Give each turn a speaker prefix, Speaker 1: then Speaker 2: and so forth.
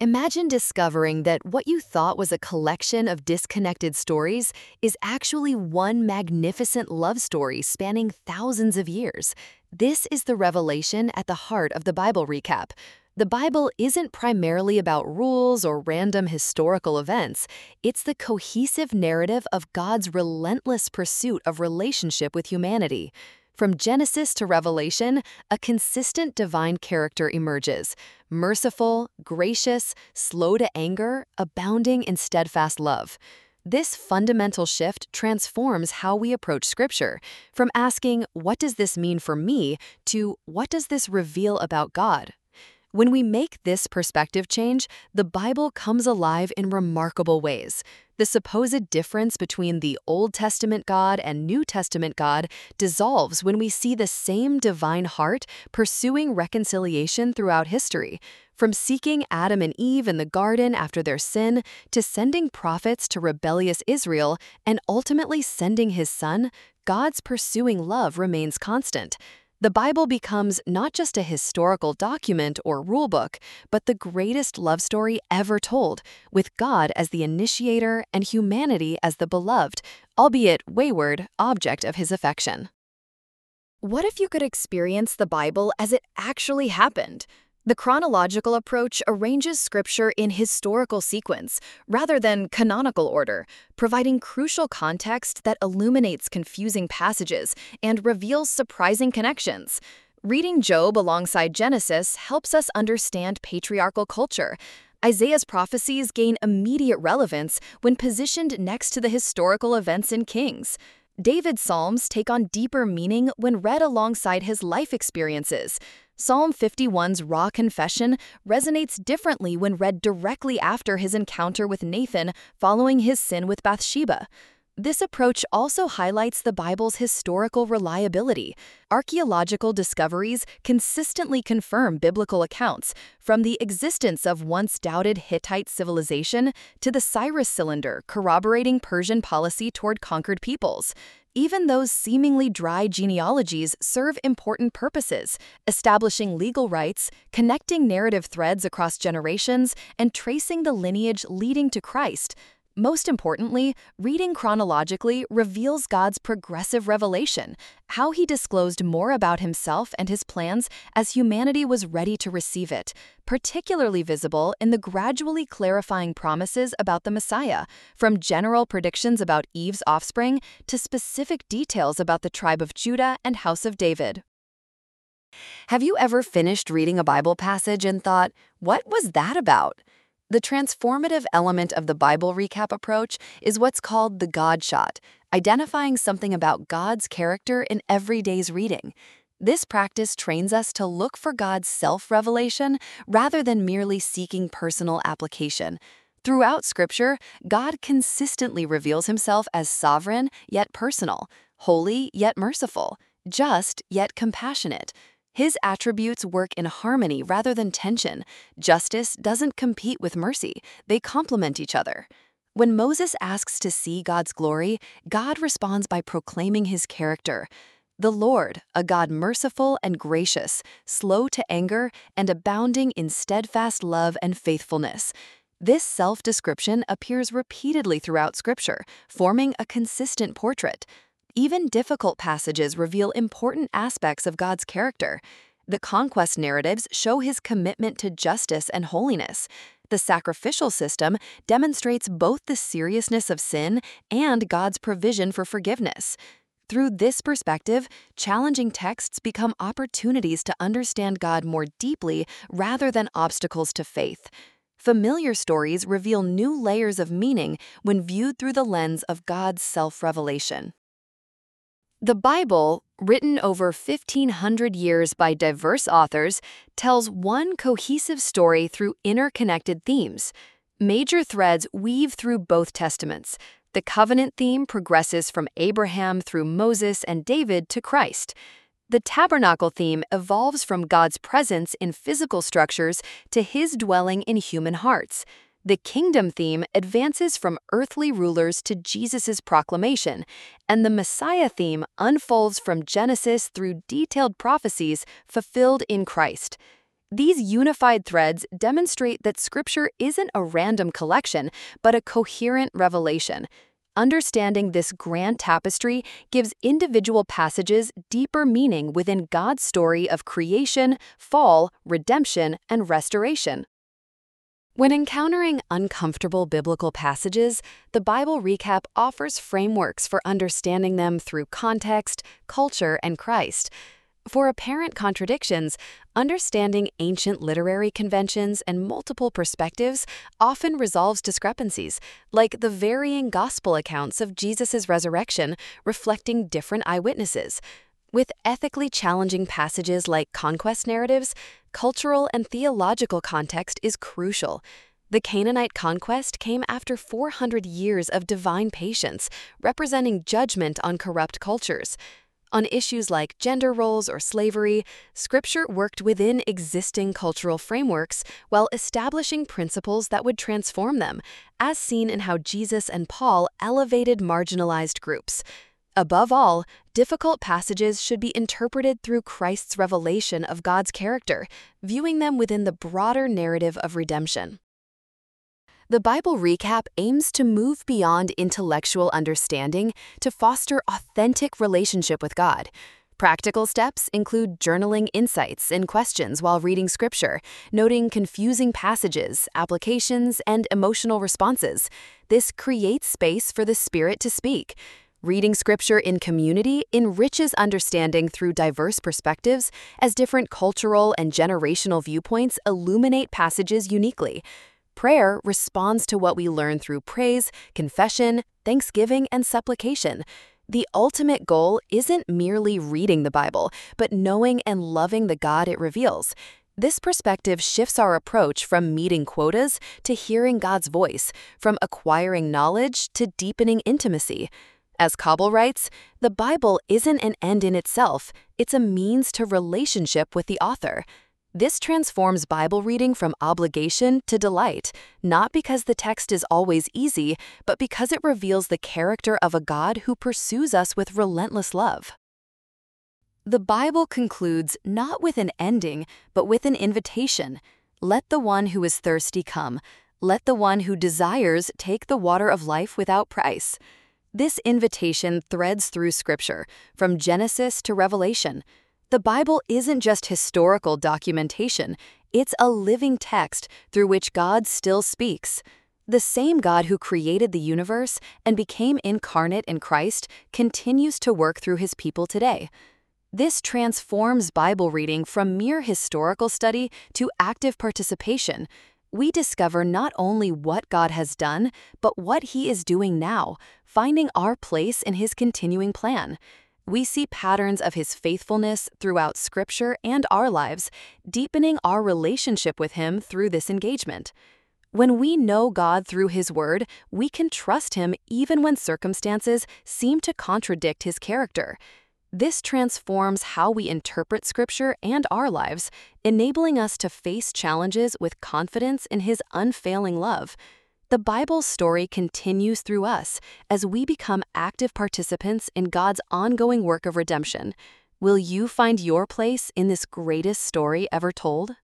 Speaker 1: Imagine discovering that what you thought was a collection of disconnected stories is actually one magnificent love story spanning thousands of years. This is the revelation at the heart of the Bible recap. The Bible isn't primarily about rules or random historical events. It's the cohesive narrative of God's relentless pursuit of relationship with humanity. From Genesis to Revelation, a consistent divine character emerges: merciful, gracious, slow to anger, abounding in steadfast love. This fundamental shift transforms how we approach Scripture, from asking, "What does this mean for me?" to "What does this reveal about God?" When we make this perspective change, the Bible comes alive in remarkable ways. The supposed difference between the Old Testament God and New Testament God dissolves when we see the same divine heart pursuing reconciliation throughout history. From seeking Adam and Eve in the garden after their sin, to sending prophets to rebellious Israel, and ultimately sending his Son, God's pursuing love remains constant. The Bible becomes not just a historical document or rulebook, but the greatest love story ever told, with God as the initiator and humanity as the beloved, albeit wayward, object of his affection. What if you could experience the Bible as it actually happened? The chronological approach arranges Scripture in historical sequence rather than canonical order, providing crucial context that illuminates confusing passages and reveals surprising connections. Reading Job alongside Genesis helps us understand patriarchal culture. Isaiah's prophecies gain immediate relevance when positioned next to the historical events in Kings. David's Psalms take on deeper meaning when read alongside his life experiences. Psalm 51's raw confession resonates differently when read directly after his encounter with Nathan following his sin with Bathsheba. This approach also highlights the Bible's historical reliability. Archaeological discoveries consistently confirm biblical accounts, from the existence of once doubted Hittite civilization to the Cyrus cylinder corroborating Persian policy toward conquered peoples. Even those seemingly dry genealogies serve important purposes, establishing legal rights, connecting narrative threads across generations, and tracing the lineage leading to Christ. Most importantly, reading chronologically reveals God's progressive revelation, how he disclosed more about himself and his plans as humanity was ready to receive it, particularly visible in the gradually clarifying promises about the Messiah, from general predictions about Eve's offspring to specific details about the tribe of Judah and house of David. Have you ever finished reading a Bible passage and thought, "What was that about?" The transformative element of the Bible recap approach is what's called the God shot, identifying something about God's character in everyday's reading. This practice trains us to look for God's self-revelation rather than merely seeking personal application. Throughout Scripture, God consistently reveals himself as sovereign yet personal, holy yet merciful, just yet compassionate. His attributes work in harmony rather than tension. Justice doesn't compete with mercy, they complement each other. When Moses asks to see God's glory, God responds by proclaiming his character. The Lord, a God merciful and gracious, slow to anger, and abounding in steadfast love and faithfulness. This self-description appears repeatedly throughout Scripture, forming a consistent portrait. Even difficult passages reveal important aspects of God's character. The conquest narratives show his commitment to justice and holiness. The sacrificial system demonstrates both the seriousness of sin and God's provision for forgiveness. Through this perspective, challenging texts become opportunities to understand God more deeply rather than obstacles to faith. Familiar stories reveal new layers of meaning when viewed through the lens of God's self-revelation. The Bible, written over 1,500 years by diverse authors, tells one cohesive story through interconnected themes. Major threads weave through both testaments. The covenant theme progresses from Abraham through Moses and David to Christ. The tabernacle theme evolves from God's presence in physical structures to his dwelling in human hearts. The kingdom theme advances from earthly rulers to Jesus' proclamation, and the Messiah theme unfolds from Genesis through detailed prophecies fulfilled in Christ. These unified threads demonstrate that Scripture isn't a random collection, but a coherent revelation. Understanding this grand tapestry gives individual passages deeper meaning within God's story of creation, fall, redemption, and restoration. When encountering uncomfortable biblical passages, the Bible Recap offers frameworks for understanding them through context, culture, and Christ. For apparent contradictions, understanding ancient literary conventions and multiple perspectives often resolves discrepancies, like the varying gospel accounts of Jesus' resurrection reflecting different eyewitnesses. With ethically challenging passages like conquest narratives, cultural and theological context is crucial. The Canaanite conquest came after 400 years of divine patience, representing judgment on corrupt cultures. On issues like gender roles or slavery, Scripture worked within existing cultural frameworks while establishing principles that would transform them, as seen in how Jesus and Paul elevated marginalized groups. Above all, difficult passages should be interpreted through Christ's revelation of God's character, viewing them within the broader narrative of redemption. The Bible Recap aims to move beyond intellectual understanding to foster authentic relationship with God. Practical steps include journaling insights and questions while reading Scripture, noting confusing passages, applications, and emotional responses. This creates space for the Spirit to speak. Reading Scripture in community enriches understanding through diverse perspectives as different cultural and generational viewpoints illuminate passages uniquely. Prayer responds to what we learn through praise, confession, thanksgiving, and supplication. The ultimate goal isn't merely reading the Bible, but knowing and loving the God it reveals. This perspective shifts our approach from meeting quotas to hearing God's voice, from acquiring knowledge to deepening intimacy. As Kabul writes, the Bible isn't an end in itself, it's a means to relationship with the author. This transforms Bible reading from obligation to delight, not because the text is always easy, but because it reveals the character of a God who pursues us with relentless love. The Bible concludes not with an ending, but with an invitation. Let the one who is thirsty come. Let the one who desires take the water of life without price. This invitation threads through Scripture, from Genesis to Revelation. The Bible isn't just historical documentation, it's a living text through which God still speaks. The same God who created the universe and became incarnate in Christ continues to work through his people today. This transforms Bible reading from mere historical study to active participation. We discover not only what God has done, but what he is doing now, finding our place in his continuing plan. We see patterns of his faithfulness throughout Scripture and our lives, deepening our relationship with him through this engagement. When we know God through his word, we can trust him even when circumstances seem to contradict his character. This transforms how we interpret Scripture and our lives, enabling us to face challenges with confidence in his unfailing love. The Bible's story continues through us as we become active participants in God's ongoing work of redemption. Will you find your place in this greatest story ever told?